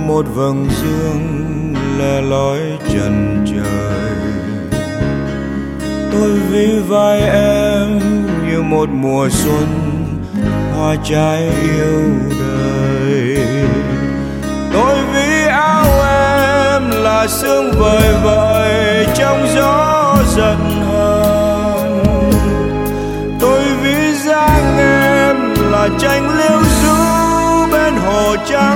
một vầng dương le lói trần trời. Tôi ví vai em như một mùa xuân hoa trái yêu đời. Tôi ví áo em là sương vời vợi trong gió giận hờn. Tôi ví dáng em là tranh liễu ru bên hồ trắng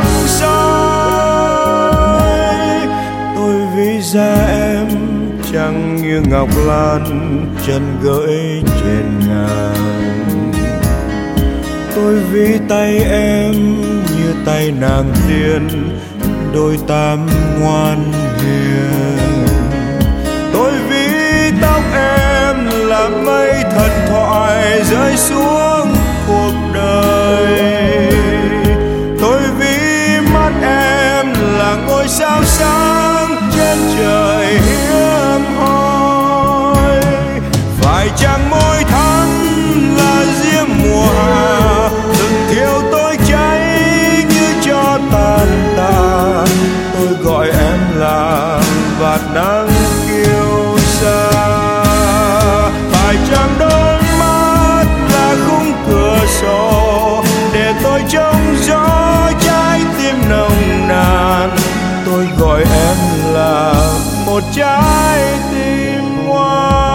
soi. Tôi ví da em trắng như ngọc lan chân gợi trên ngàn. Tôi ví tay em như tay nàng tiên đôi tam ngoan hiền. Tôi ví tóc em là mây thần thoại rơi xuống cuộc đời. Tôi ví mắt em là ngôi sao sáng trên trời hiếm hoi. Phải chăng môi thắm là diễm mùa hạ từng thiêu tôi cháy như cho tàn tạ. Tôi gọi em là vạt nắng kiêu sa. Phải chăng đôi mắt là khung cửa sổ để tôi trông gió trái tim nồng nàn. Tôi gọi em là một trái tim ngoan.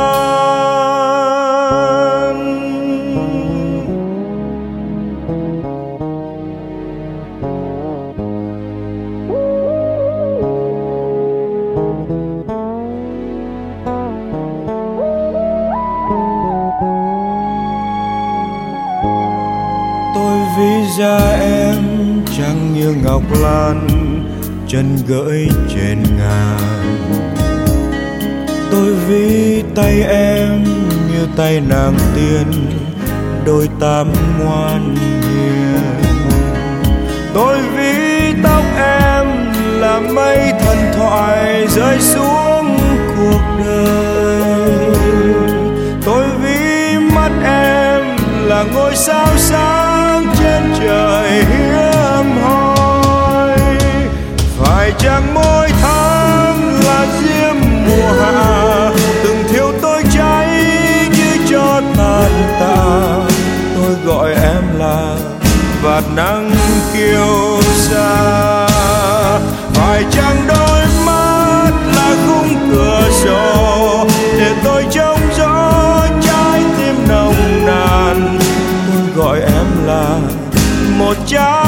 Tôi ví da em trắng như ngọc lan chân gợi trên ngàn. Tôi ví tay em như tay nàng tiên đôi tam ngoan hiền. Tôi ví tóc em là mây thần thoại rơi xuống cuộc đời. Tôi ví mắt em là ngôi sao sáng trên trời hiếm hoi. Phải chăng môi thắm là diễm mùa hạ từng thiêu tôi cháy như cho tàn tạ. Tôi gọi em là vạt nắng kiêu sa. Phải chăng đôi mắt là khung cửa sổ để tôi trông gió trái tim nồng nàn. Tôi gọi em là một trái